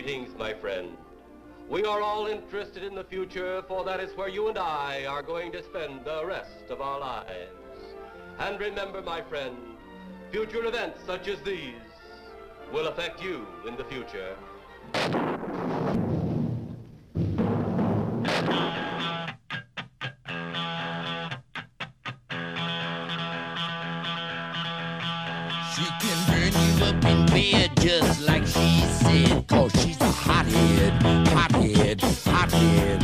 Greetings, my friend. We are all interested in the future, for that is where you and I are going to spend the rest of our lives. And remember, my friend, future events such as these will affect you in the future. She can burn you up in bed just like she said, 'cause she's a hothead, hothead, hothead.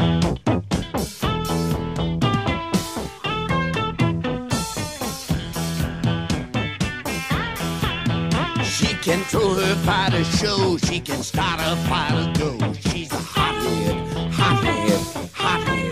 She can throw her fight a show, she can start a fire to go. She's a hothead, hothead, hothead.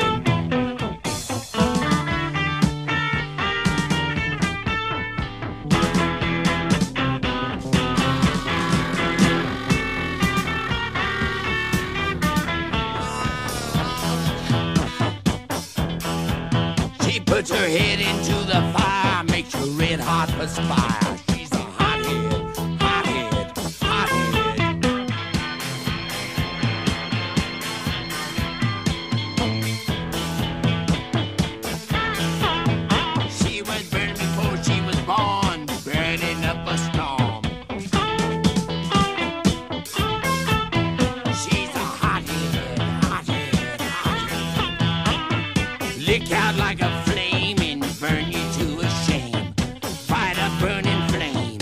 Puts her head into the fire, makes her red hot perspire. She's a hothead, hothead, hothead. She was burned before she was born, burning up a storm. She's a hothead, hothead, hothead. Lick out like a burn you to a shame. Fight a burning flame.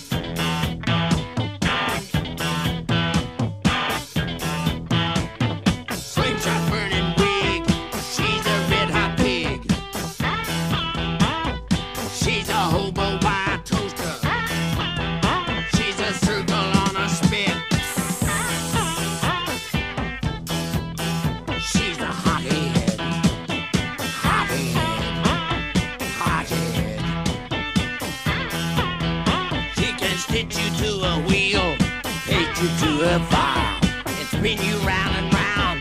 Slingshot burning wig. She's a red hot pig. She's a hobo wire toaster. She's a circle on a spit. She's a hothead. Hothead. Stitch you to a wheel, take you to a fire, and spin you round and round.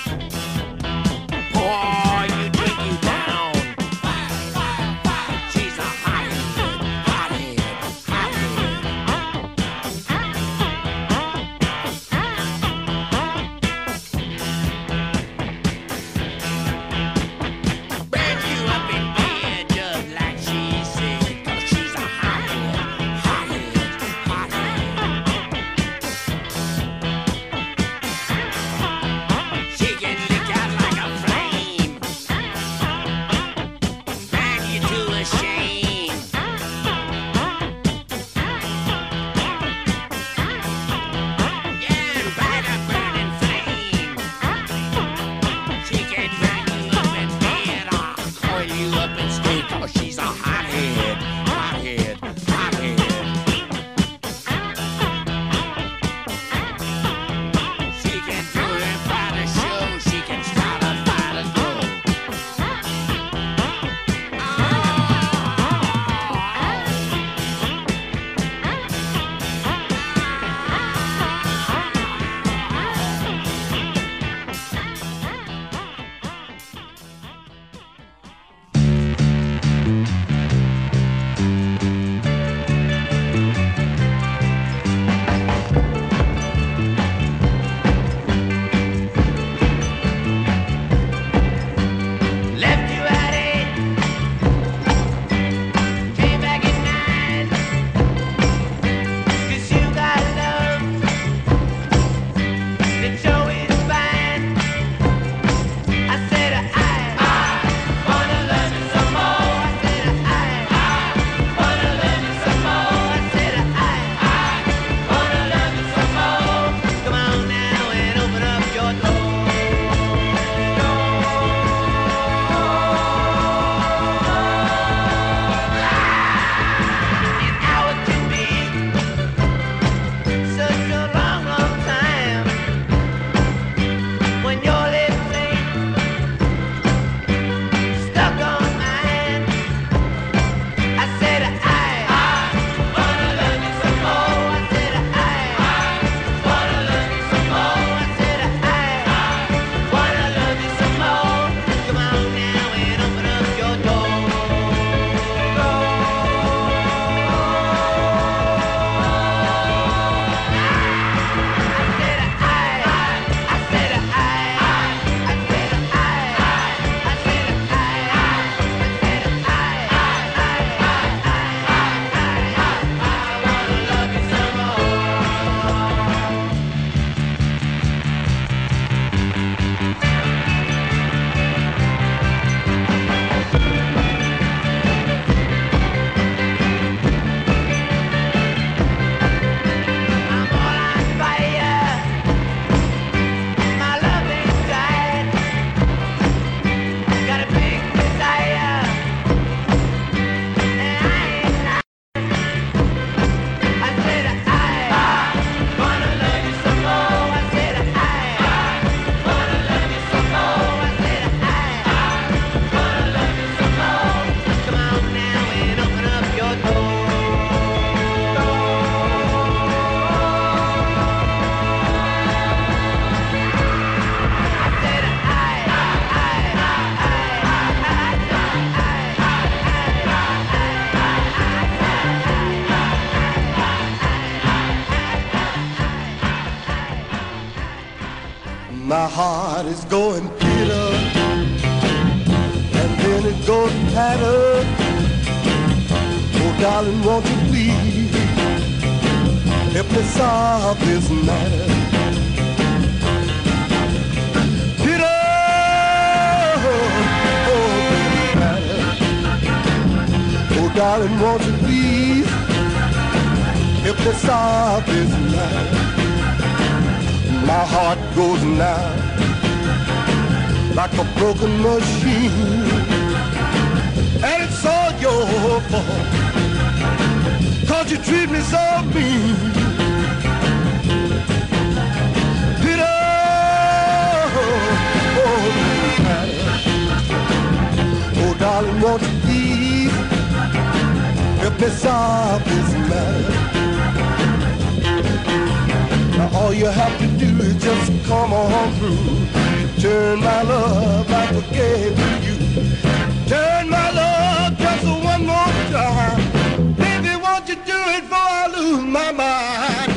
Pour you, drink you down. Fire, fire, fire. She's a hothead, hothead, hothead. Burn you up in bed just like she said, 'cause she's a hothead. heart is going pitter, and then it goes patter. Oh, darling, won't you please help me solve this matter? Pitter, oh, baby, patter. Oh, darling, won't you please help me solve this matter? My heart goes now like a broken machine, and it's all your fault, 'cause you treat me so mean. Peter, oh, oh, darling, won't you please help me solve this matter? Now all you have to do is just come on through. Turn my love like a game to you. Turn my love just one more time. Baby, won't you do it before I lose my mind?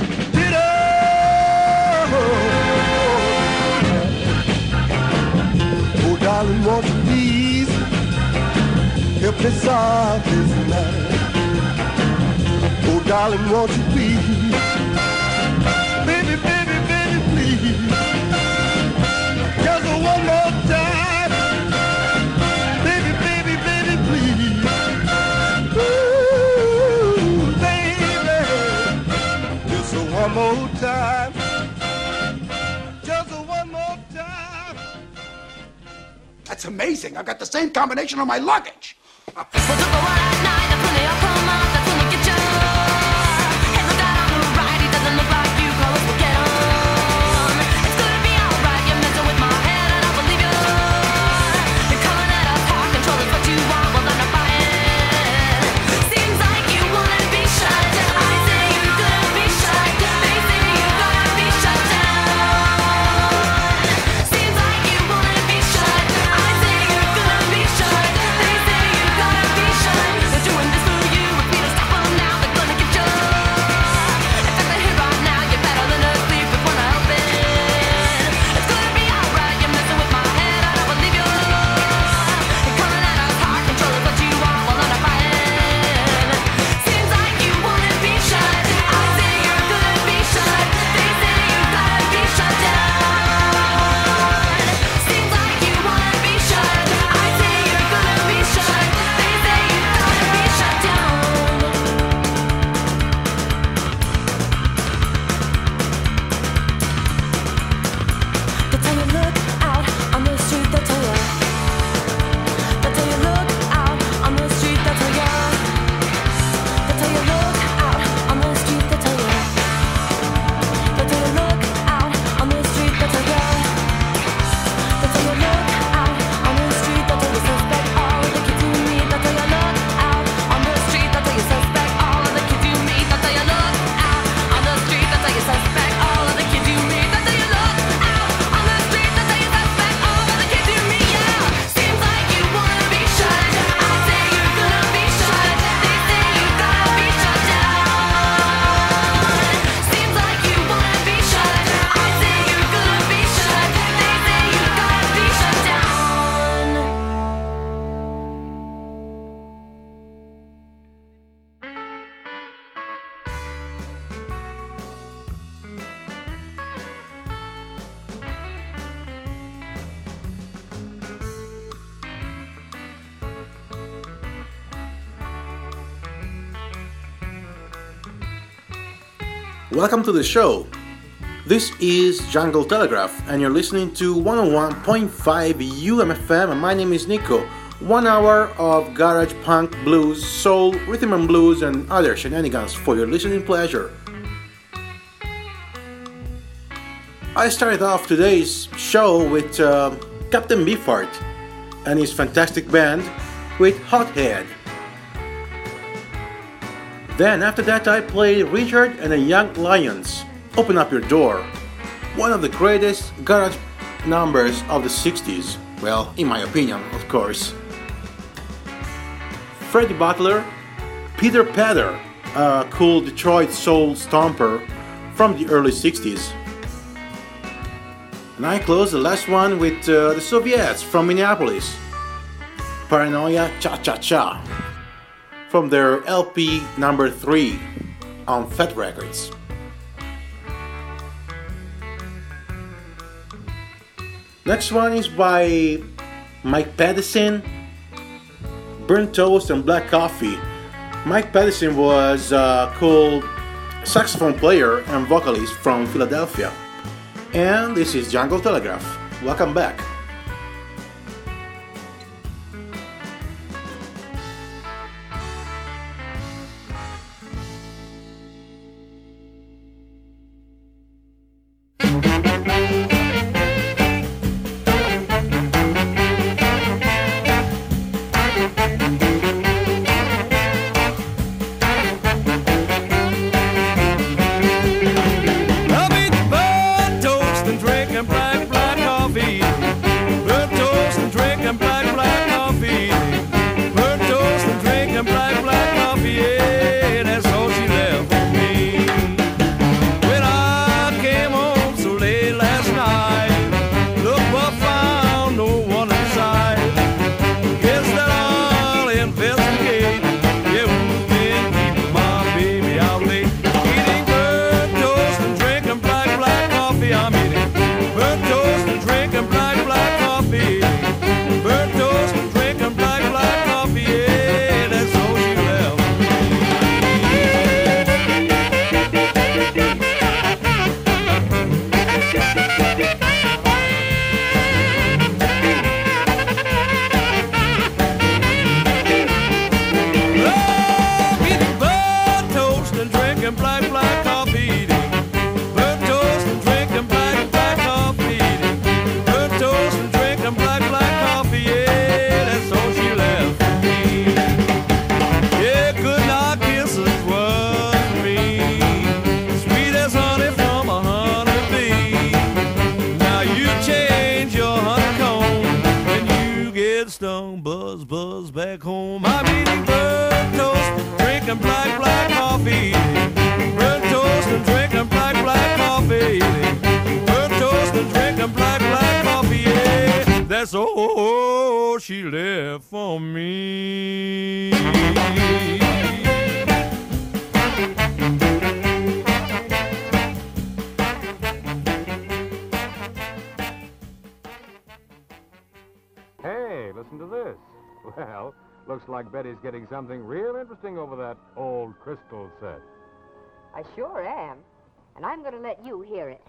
Oh, darling, won't you please help me solve this matter? Oh, darling, won't you please? Baby, baby, baby, please. Just one more time. Baby, baby, baby, please. Ooh, baby. Just one more time. Just one more time. That's amazing. I've got the same combination on my luggage. Welcome to the show. This is Jungle Telegraph and you're listening to 101.5 UMFM and my name is Nico. 1 hour of garage, punk, blues, soul, rhythm and blues and other shenanigans for your listening pleasure. I started off today's show with Captain Beefheart and his fantastic band with Hothead. Then after that I played Richard and the Young Lions, Open Up Your Door, one of the greatest garage numbers of the 60s, well, in my opinion, of course. Freddie Butler, Peter Patter, a cool Detroit soul stomper from the early 60s. And I close the last one with the Soviets from Minneapolis. Paranoia Cha Cha Cha. From their LP number 3 on Fat Records. Next one is by Mike Patterson, Burnt Toast and Black Coffee. Mike Patterson was a cool saxophone player and vocalist from Philadelphia. And this is Jungle Telegraph. Welcome back. So she left for me. Hey, listen to this. Well, looks like Betty's getting something real interesting over that old crystal set. I sure am. And I'm going to let you hear it.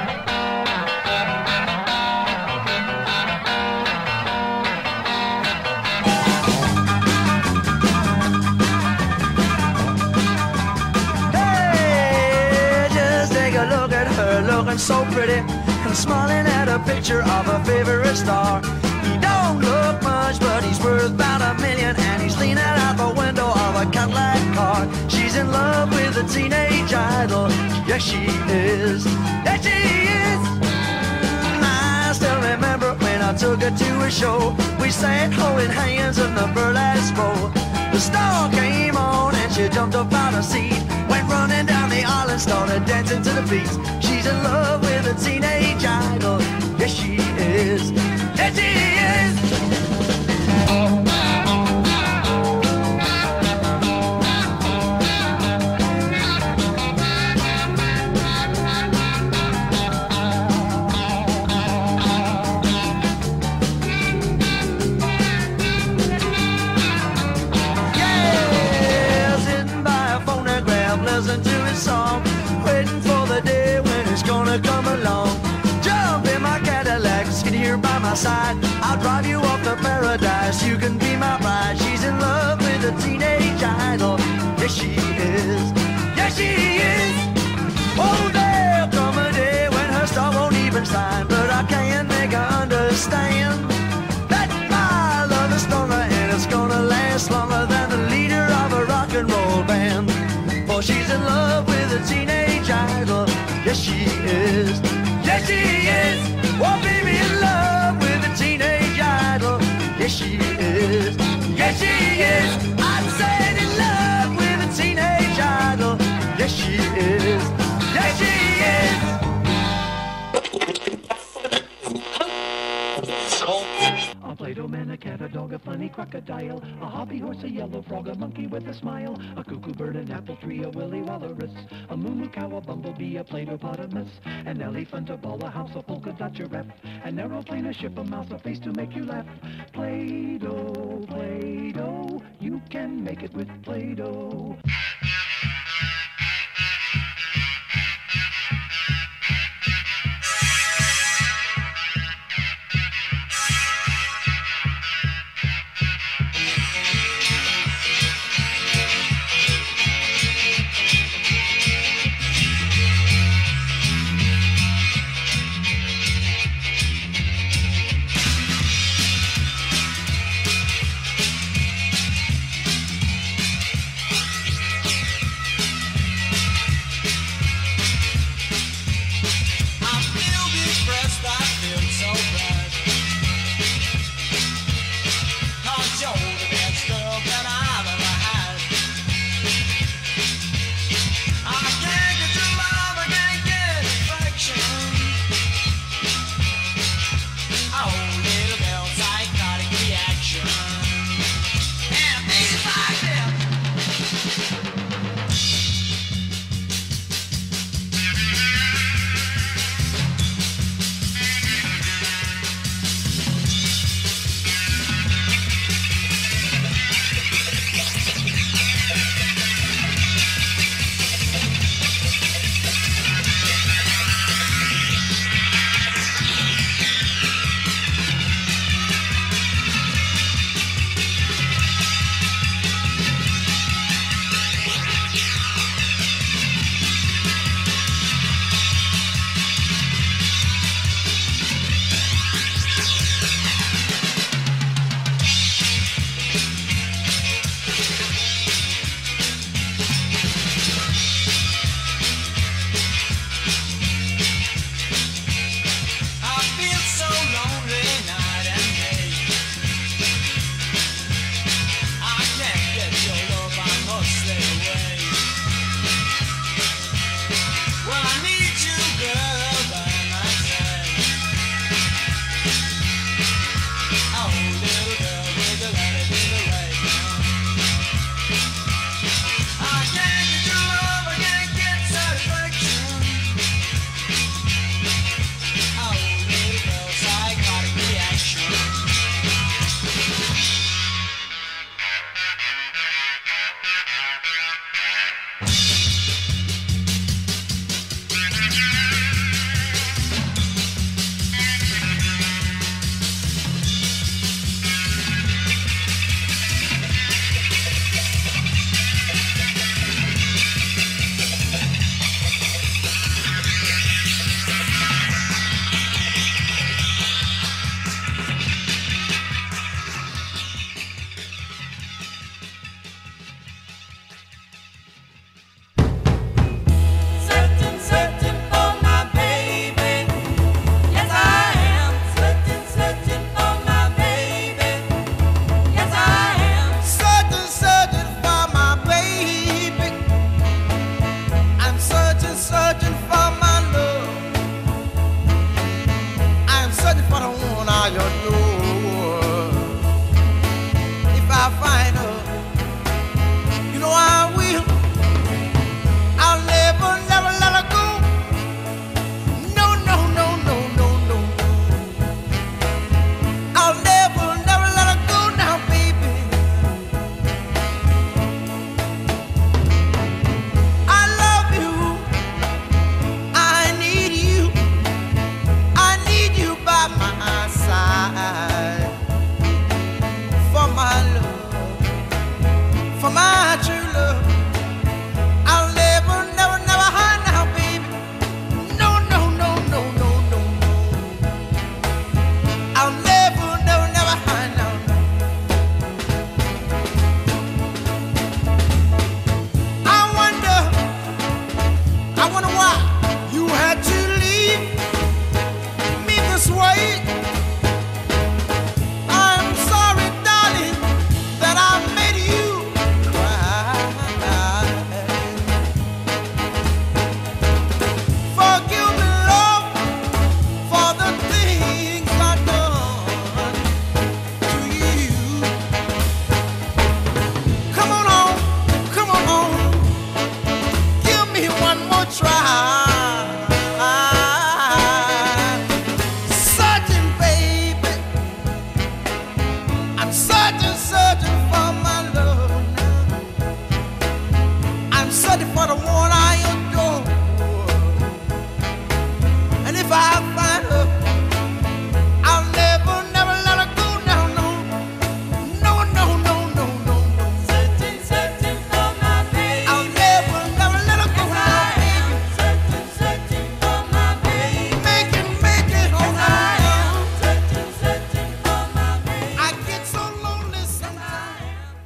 Hey, just take a look at her, looking so pretty and smiling at a picture of her favorite star. He don't look much, but he's worth about $1 million, and he's leaning out the window of a Cadillac car. She's in love with a teenage idol. Yes, she is. Yes, she is. I still remember when I took her to a show. We sat holding hands in the burlesque row. The star came on and she jumped up out her seat, went running down the aisle and started dancing to the beat. She's in love with a teenage idol. Yes, she is. Yes, she is. Listen to his song, waiting for the day when it's gonna come along. Jump in my Cadillac, sit here by my side. I'll drive you off to paradise, you can be my bride. She's in love with a teenage idol. Yes, she is. Yes, she is. Oh, there'll come a day when her star won't even shine, but I can't make her understand that my love is stronger and it's gonna last longer than the leader of a rock and roll band. For she's in love with a teenage idol. Yes, she is. Yes, she is. Oh, baby, in love with a teenage idol. Yes, she is. Yes, she is. I said in love with a teenage idol. Yes, she is. Yes, she is. crocodile, a hobby horse, a yellow frog, a monkey with a smile, a cuckoo bird, an apple tree, a willy walrus, a moo cow, a bumblebee, a Platopotamus, an elephant, a ball, a house, a polka dot giraffe, an aeroplane, a ship, a mouse, a face to make you laugh. Play-Doh, Play-Doh, you can make it with Play-Doh. searching for the one I adore. And if I find her, I'll never, never let her go. No, no, no, no, no, no, no. Searching, searching for my baby. I'll never, never let her go. Yes, I am searching, searching for my baby. Make it, oh, I am searching, searching for my baby. I get so lonely sometimes.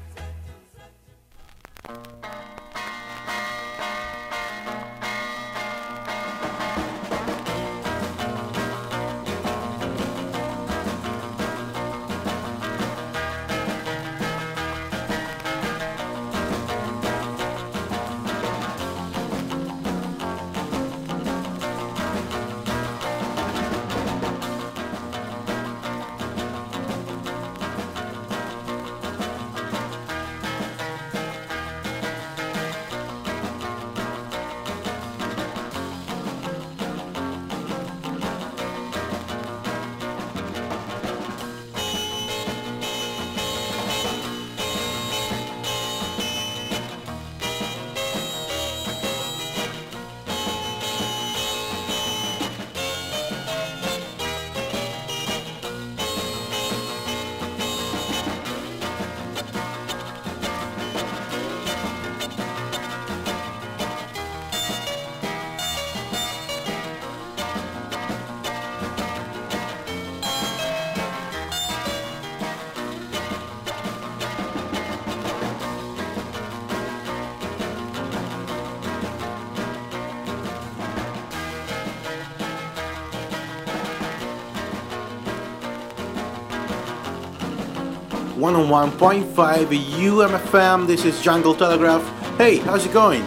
One on 1.5 UMFM. This is Jungle Telegraph. Hey, how's it going?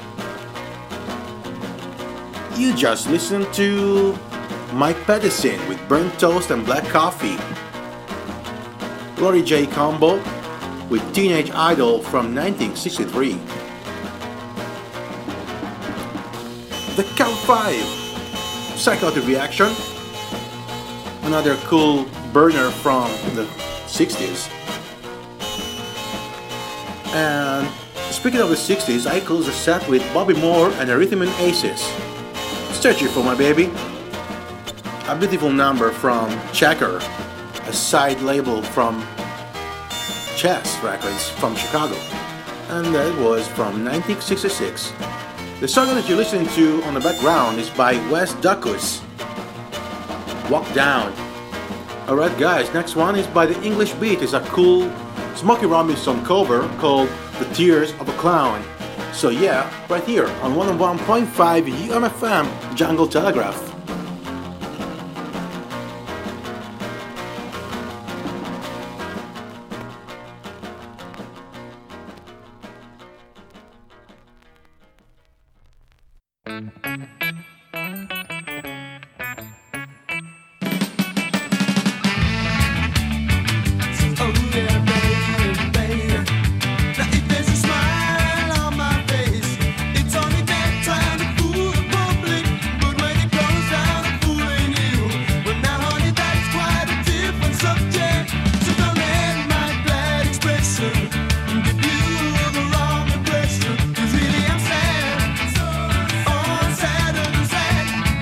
You just listened to Mike Pedersen with Burnt Toast and Black Coffee. Lori J. Combo with Teenage Idol from 1963. The Count 5, Psychotic Reaction. Another cool burner from the 60s. And speaking of the 60s, I close the set with Bobby Moore and the Rhythm and Aces. Searching for My Baby. A beautiful number from Checker, a side label from Chess Records from Chicago. And that was from 1966. The song that you're listening to on the background is by Wes Dacus. Walk Down. Alright guys, next one is by the English Beat. It's a cool Smokey Robinson cover called The Tears of a Clown. So yeah, right here on 101.5 UMFM Jungle Telegraph. Sad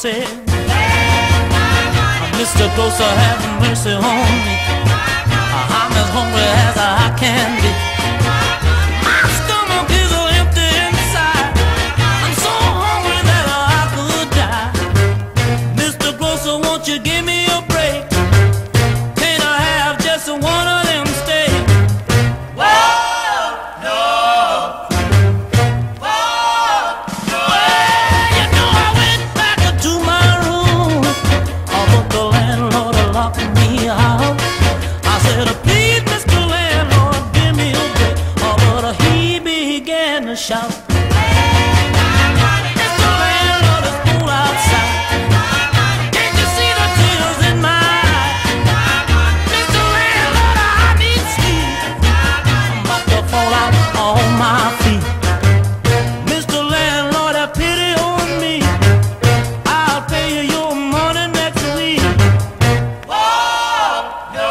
said, Mr. Grocer, have mercy on me. I'm as hungry as I can be. My stomach is empty inside. I'm so hungry that I could die. Mr. Grocer, won't you give me a break? Can't I have just one of them steaks? Whoa, no. Whoa, no. Well, you know I went back to my room, but the landlord locked me out. I said, please, Mr. Landlord, give me a break. But he began to shout, Mr. Landlord, it's cold outside. Can't you see the tears in my eyes? Mr. Landlord, I need sleep. I'm about to fall out on my feet. Mr. Landlord, have pity on me. I'll pay you your money next week. Whoa, no.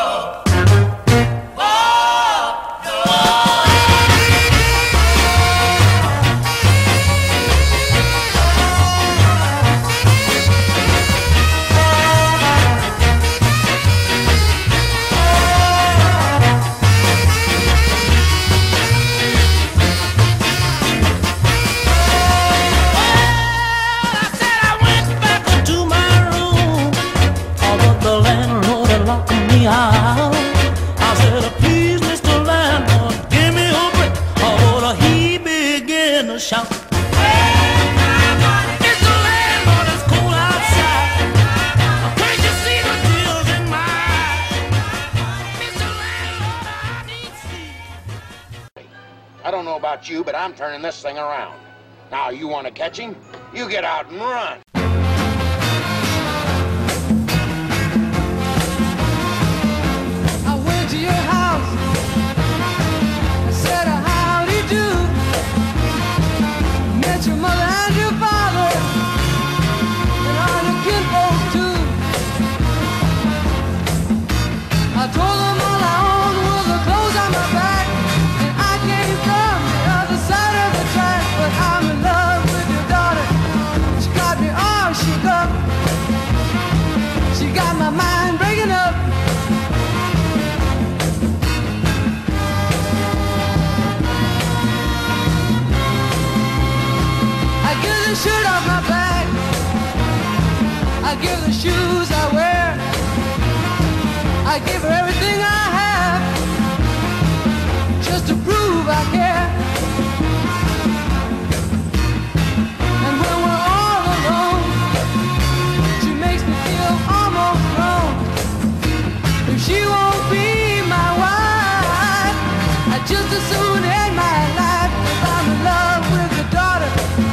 Out. I said, please, Mr. Landlord, give me a break. Oh, he began to shout, Mr. Landlord, it's cold outside. Can't you see the tears in my eyes? Mr. Landlord, I need sleep. I don't know about you, but I'm turning this thing around. Now, you want to catch him? You get out and run. To your house, I said, howdy do. Met your mother and your father, and all your kinfolk too. I told them all I owned was the clothes on my back, and I came from the other side of the track. But I'm in love with your daughter. She got me all shook up. She got my mind breaking up. I give the shirt off my back, I give the shoes I wear, I give her everything I have, just to prove I care. And when we're all alone, she makes me feel almost grown. If she won't be my wife, I'd just as soon end my life. If I'm in love with your daughter,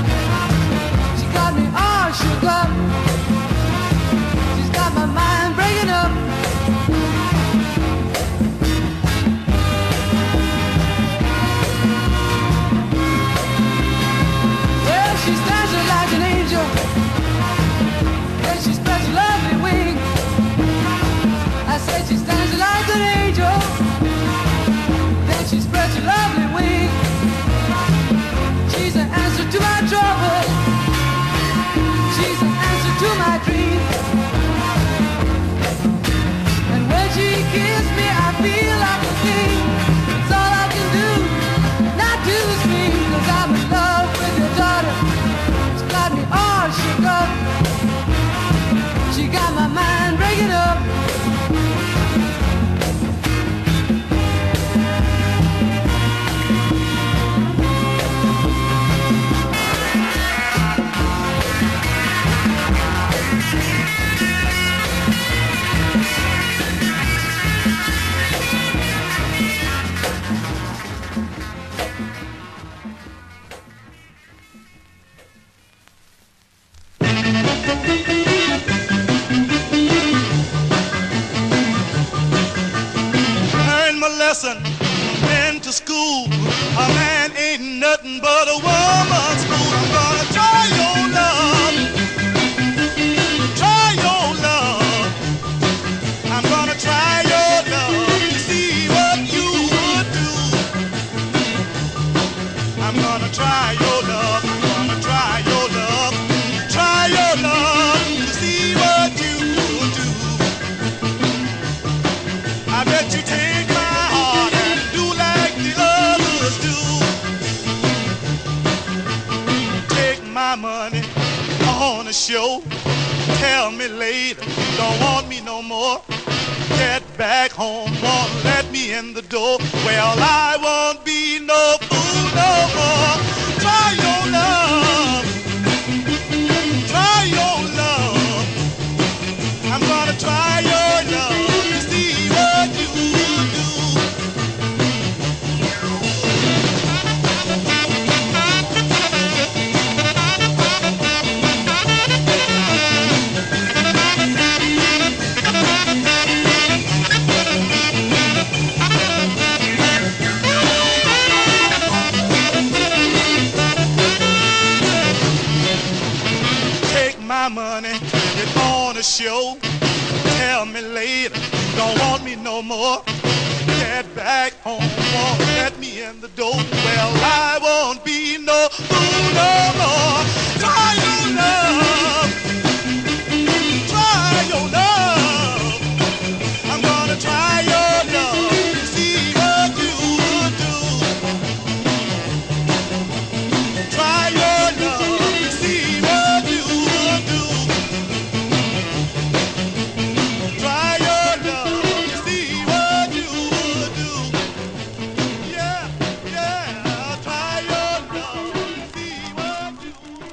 all shook up. She's got my mind breaking up. Well, she stands there like an angel, and she spreads her lovely wings. I said she stands there like an angel, then she spreads her lovely wings. She's an answer to my troubles. She's an answer to my dreams. And when she kisses me, I feel like a king. It's all I can do, not to scream. 'Cause I'm in love with your daughter. She's got me all shook up. She got my mind breaking up. Lesson, been to school. A man ain't nothing but a woman's fool. I'm gonna try your love. Try your love. I'm gonna try your love to see what you would do. I'm gonna try your love. I'm gonna try your love. Try your love. tell me later, don't want me no more. Get back home, won't let me in the door. Well, I won't be no fool no more. Try your love, try your love. I'm gonna try your love to see what you do. My money, it on a show. Tell me later, don't want me no more. Get back home, won't let me in the door. Well, I won't be no fool no more. Try your love, try your love. I'm gonna try your love to see what you would do. Try your love to see what you would do. Try your love to see what you would do. Yeah, yeah, try your love to see what you would do.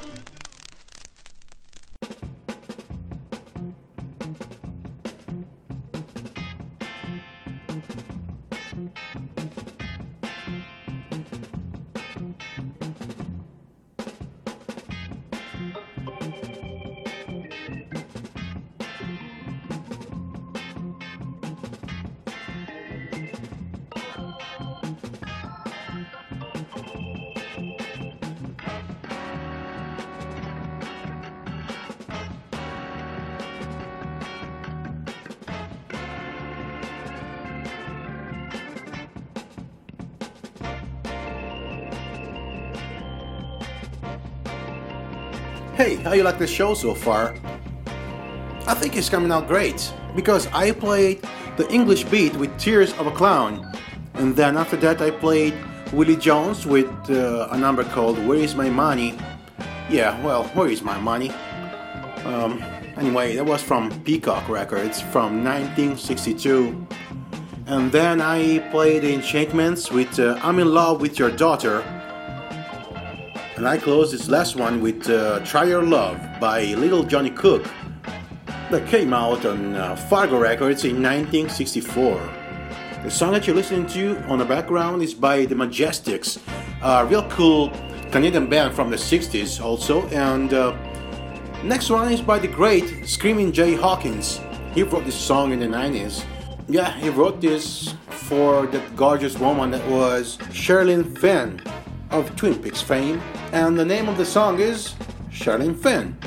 Hey, how you like the show so far? I think it's coming out great, because I played the English beat with Tears of a Clown, and then after that I played Willie Jones with a number called Where Is My Money? Yeah, well, Where Is My Money? Anyway, that was from Peacock Records from 1962. And then I played the Enchantments with I'm in Love with Your Daughter. And I closed this last one with Try Your Love by Little Johnny Cook, that came out on Fargo Records in 1964. The song that you're listening to on the background is by The Majestics, a real cool Canadian band from the 60s also. And next one is by the great Screaming Jay Hawkins. He wrote this song in the 90s. Yeah, he wrote this for that gorgeous woman that was Sherilyn Fenn of Twin Peaks fame, and the name of the song is Sherilyn Fenn.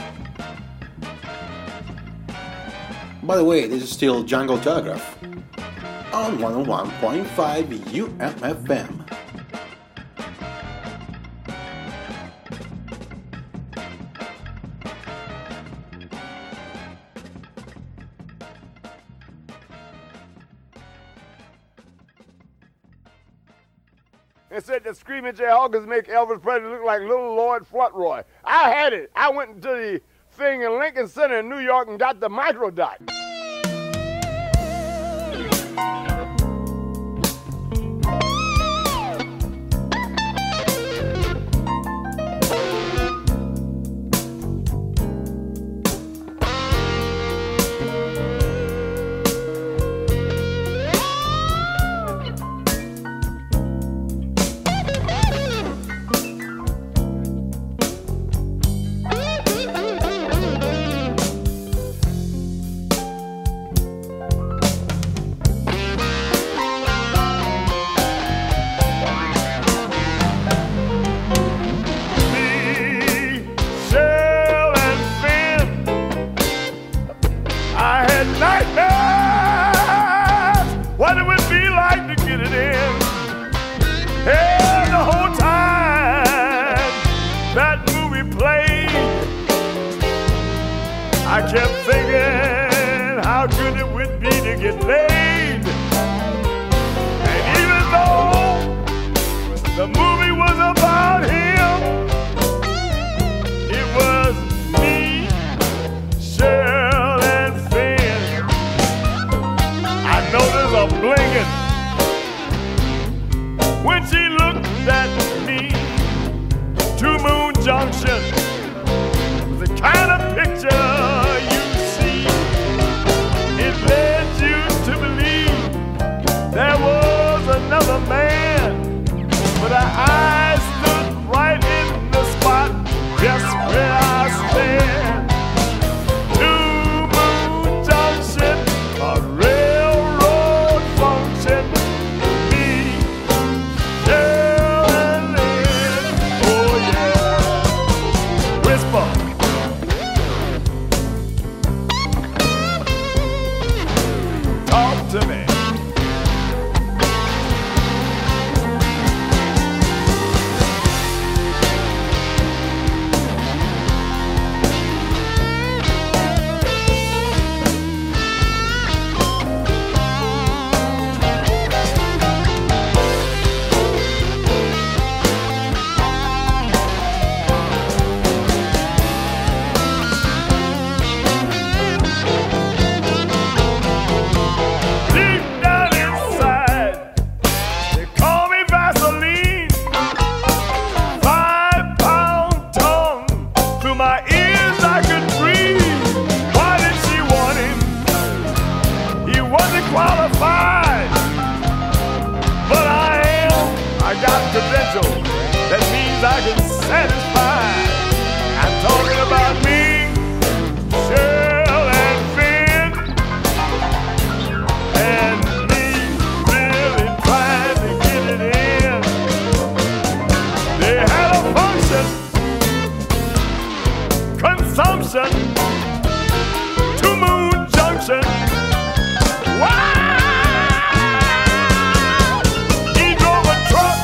By the way, this is still Jungle Telegraph on 101.5 UMFM. It said that Screaming Jay Hawkins make Elvis Presley look like little Lloyd Fauntleroy. I had it. I went to the thing in Lincoln Center in New York and got the microdot. when she looked at me. Two Moon Junction was the kind of picture you see. It led you to believe there was another man, but our eyes stood right in the spot just where I stand. Two Moon Junction, a railroad function. Me, Cheryl and Lynn, oh yeah. Whisper. Talk to me. Deep down inside, they call me Vaseline. 5-pound tongue through my ears I could breathe. Why did she want him? He wasn't qualified, but I am. I got credentials. That means I can satisfy. I'm talking about me, Cheryl and Finn, and me really trying to get it in. They had a function, consumption, Two Moon Junction. Wow! He drove a truck.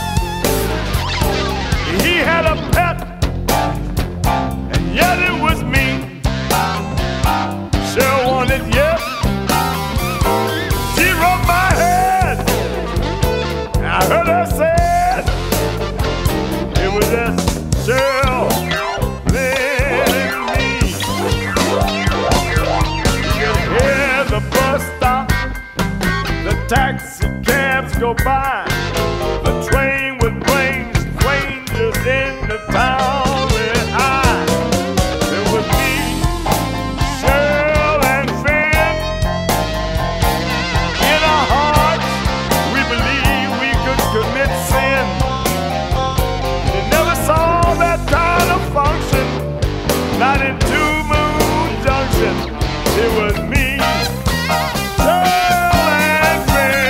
He had a pet, and yet it was me. Cheryl wanted yes. She rubbed my head. I heard her say it was just Cheryl, Lynn, and me. You can hear the bus stop, the taxi cabs go by, the train would bring strangers into town with eyes. It was me, Cheryl and Finn. In our hearts, we believed we could commit sin. They never saw that kind of function, not in Two Moon Junction. It was me, Cheryl and Finn.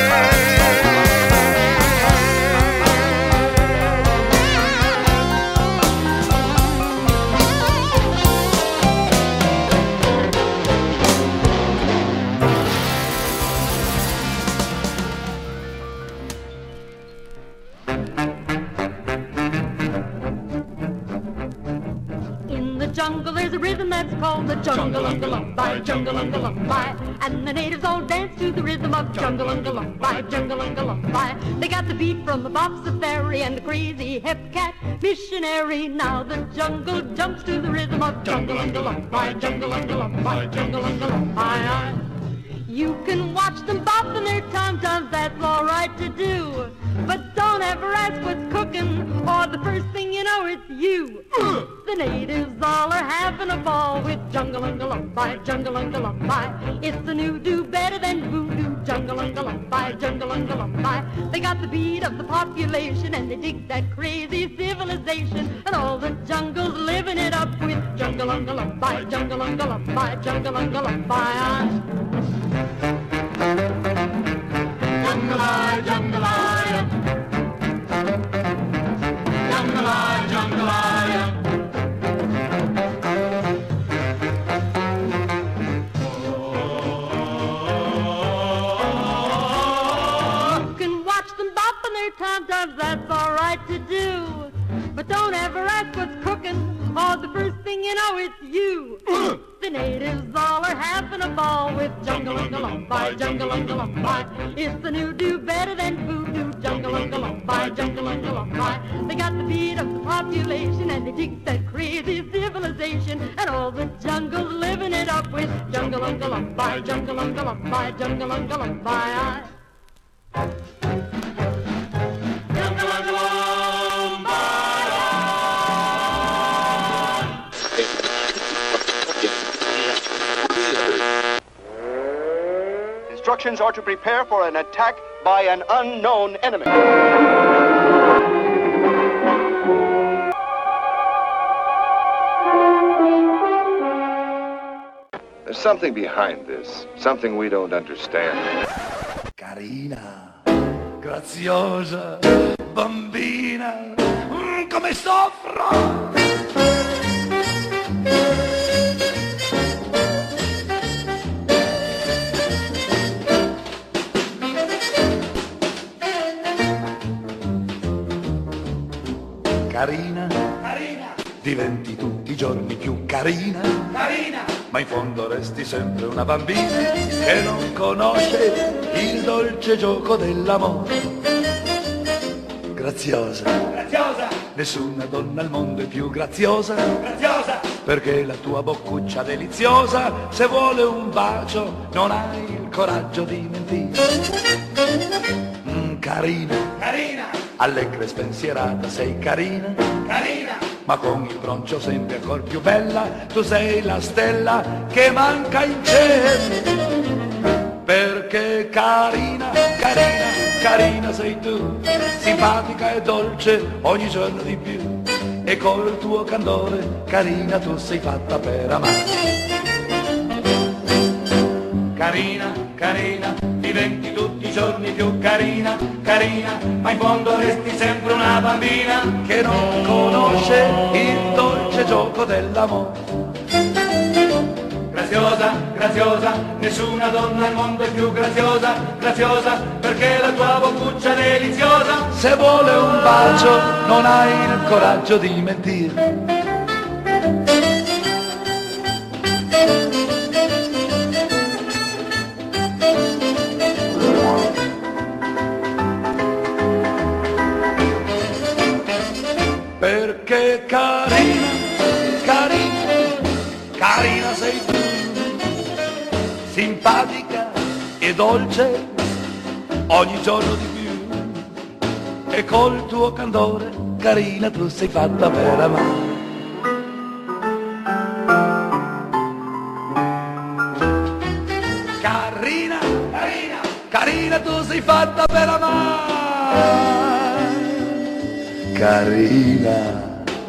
In the jungle there's a rhythm that's called the jungle-unga-lumbi, jungle-unga-lumbi. And the natives all dance to the rhythm of jungle-unga-lumbi, jungle-unga-lumbi. They got the beat from the Bop Safari and the crazy hip cat missionary. Now the jungle jumps to the rhythm of jungle-unga-lumbi, jungle-unga-lumbi, jungle-unga-lumbi. You can watch them bopping their tom-toms, that's all right to do. But don't ever ask what's cooking, or the first thing you know it's you. The natives all are having a ball with jungle-unga-lumbi, jungle-unga-lumbi. It's the new do better than voodoo, jungle-unga-lumbi, jungle-unga-lumbi. They got the beat of the population and they dig that crazy civilization. And all the jungles living it up with jungle-unga-lumbi, jungle-unga-lumbi, jungle-unga-lumbi. Jungle-eye, jungle-eye, jungle-eye, jungle-eye. You can watch them bopping their tom-toms, that's all right to do. But don't ever ask what's cooking, or the first thing you know it's you. The natives all are having a ball with jungle-unga-lumbi, jungle-unga-lumbi. It's the new do better than voodoo, jungle-unga-lumbi, jungle-unga-lumbi. They got the beat of the population and they dig that crazy civilization. And all the jungles living it up with jungle-unga-lumbi, jungle-unga-lumbi, jungle-unga-lumbi. instructions are to prepare for an attack by an unknown enemy. There's something behind this, something we don't understand. Carina, graziosa, bambina, come soffro! Carina, diventi tutti i giorni più carina, ma in fondo resti sempre una bambina che non conosce il dolce gioco dell'amore. Graziosa, nessuna donna al mondo è più graziosa, perché la tua boccuccia deliziosa, se vuole un bacio, non hai il coraggio di mentire. Carina, allegra e spensierata, sei carina, ma con il broncio sempre ancor più bella, tu sei la stella che manca in cielo. Perché carina, carina sei tu, simpatica e dolce ogni giorno di più, e col tuo candore, carina, tu sei fatta per amare. Carina, diventi tutti i giorni più carina, ma in fondo resti sempre una bambina che non conosce il dolce gioco dell'amore. Graziosa, nessuna donna al mondo è più graziosa, perché la tua boccuccia deliziosa, se vuole un bacio non hai il coraggio di mentire. Perché carina sei tu, simpatica e dolce ogni giorno di più, e col tuo candore, carina, tu sei fatta per amare. Carina, tu sei fatta per amare. Carina.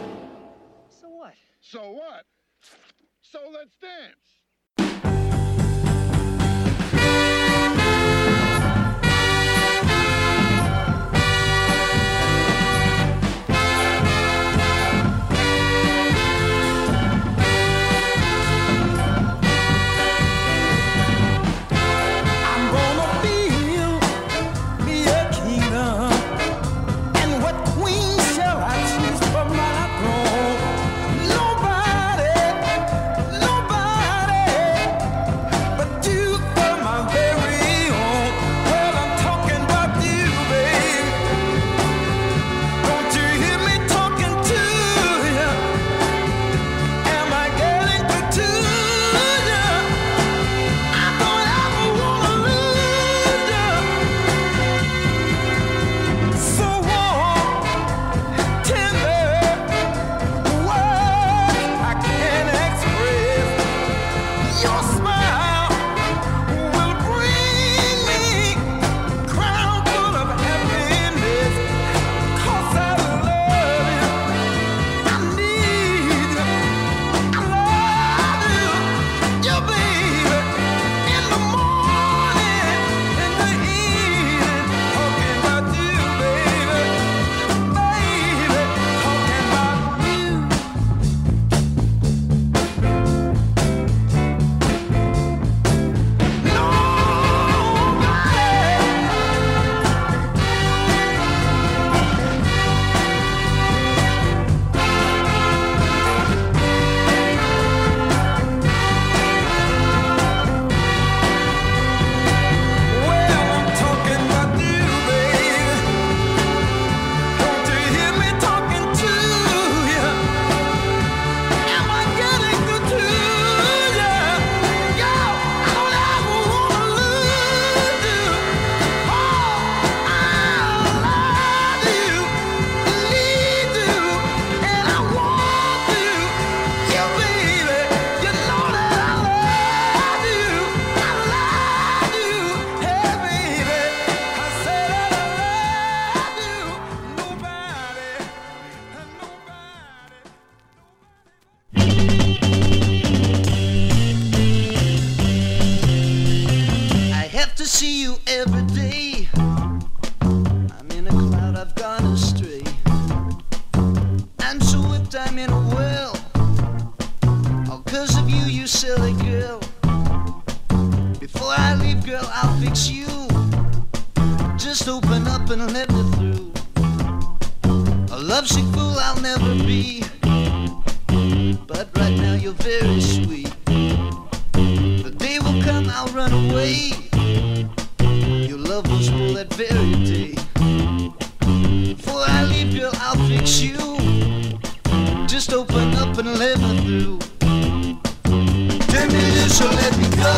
So what? So let's dance. I'm gonna build me a kingdom, and what queen shall I choose from up and let me through. A lovesick fool I'll never be, but right now you're very sweet. The day will come I'll run away. Your love will spoil that very day. Before I leave, girl, I'll fix you. Just open up and let me through. Turn me loose or let me go.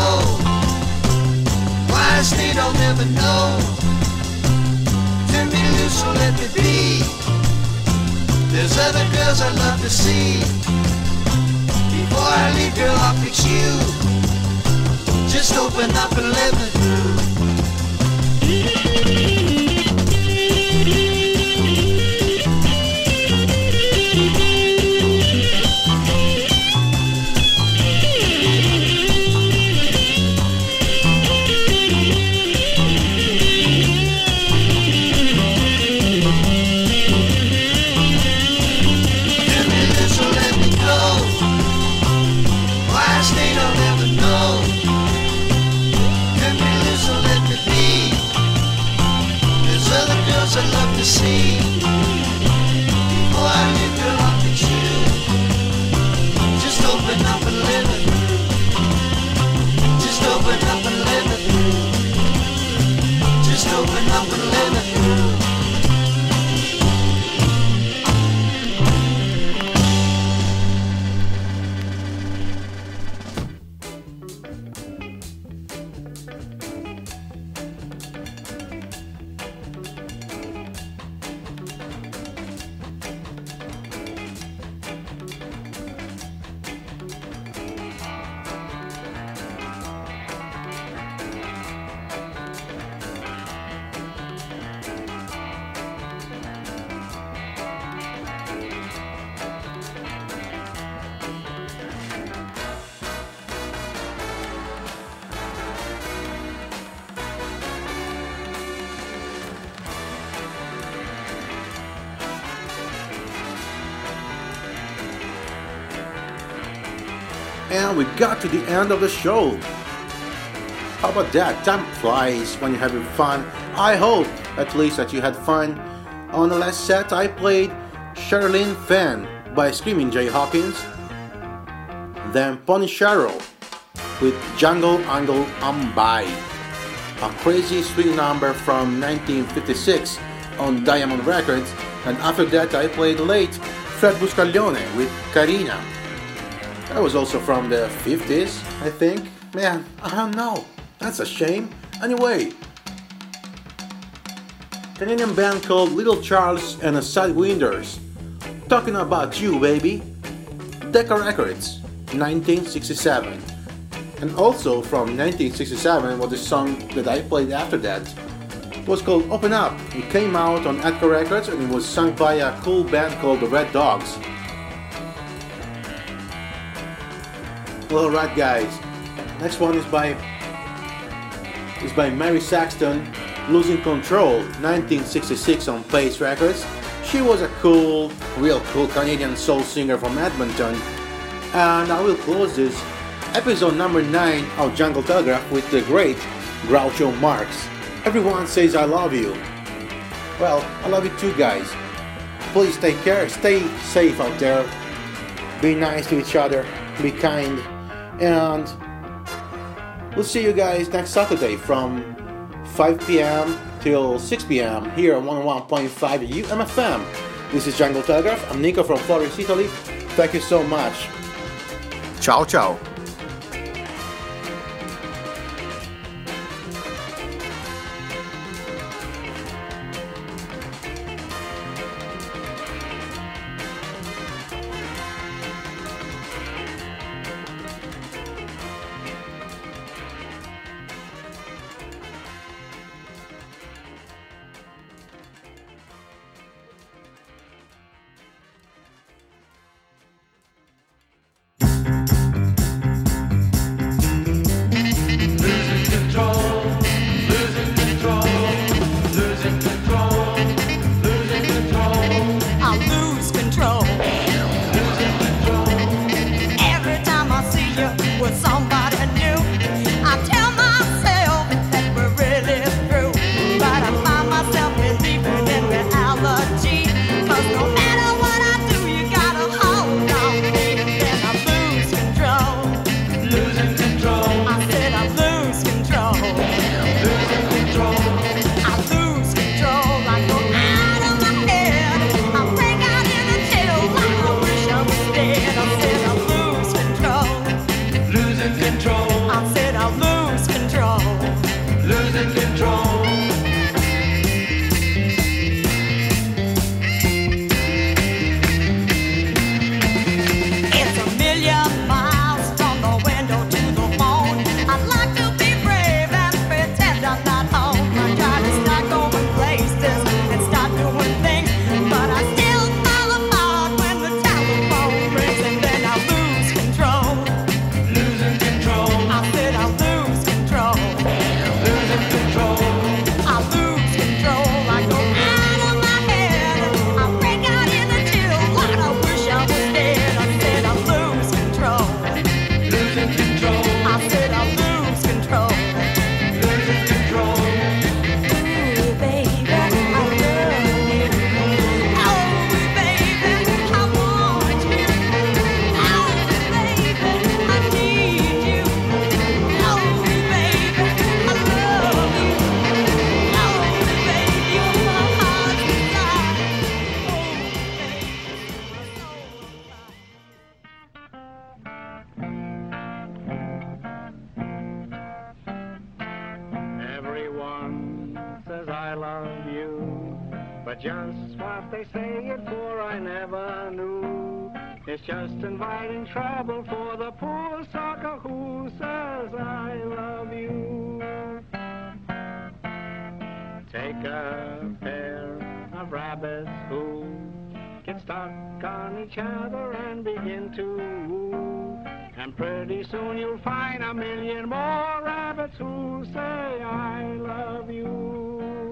Why I stayed I'll never know. Turn me loose or let me be. There's other girls I'd love to see. Before I leave, girl, I'll fix you. Just open up and let me through. I'd love to see. Before I leave, girl, I'll fix you. Just open up and let me through. Just open up and let me through. Just open up and let me through. And we got to the end of the show. How about that? Time flies when you're having fun. I hope at least that you had fun. On the last set I played Sherilyn Fenn by Screaming Jay Hawkins. Then Pony Cheryl with Jungle Angle Ambai, a crazy swing number from 1956 on Diamond Records. And after that I played late Fred Buscaglione with Carina. That was also from the 50s, I think. Man, I don't know. That's a shame. Anyway, Canadian band called Little Charles and the Sidewinders. Talking About You, baby. Decca Records, 1967. And also from 1967 was the song that I played after that. It was called Open Up. It came out on Decca Records and it was sung by a cool band called the Red Dogs. Well, alright guys, next one is by Mary Saxton, Losing Control, 1966 on Pace Records. She was a real cool Canadian soul singer from Edmonton. And I will close this episode number 9 of Jungle Telegraph with the great Groucho Marx. Everyone says I love you. Well, I love you too guys. Please take care, stay safe out there, be nice to each other, be kind. And we'll see you guys next Saturday from 5 p.m. till 6 p.m. here on 101.5 UMFM. This is Jungle Telegraph. I'm Nico from Florence, Italy. Thank you so much. Ciao, ciao. But just what they say it for I never knew. It's just inviting trouble for the poor sucker who says I love you. Take a pair of rabbits who get stuck on each other and begin to woo. And pretty soon you'll find a million more rabbits who say I love you.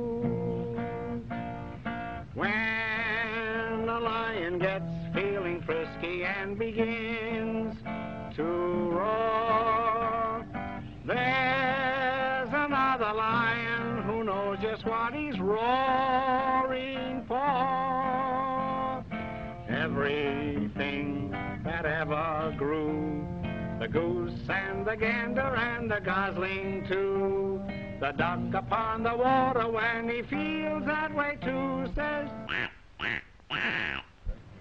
When the lion gets feeling frisky and begins to roar, there's another lion who knows just what he's roaring for. Everything that ever grew, the goose and the gander and the gosling too, the duck upon the water when he feels that way too says quack, quack, quack.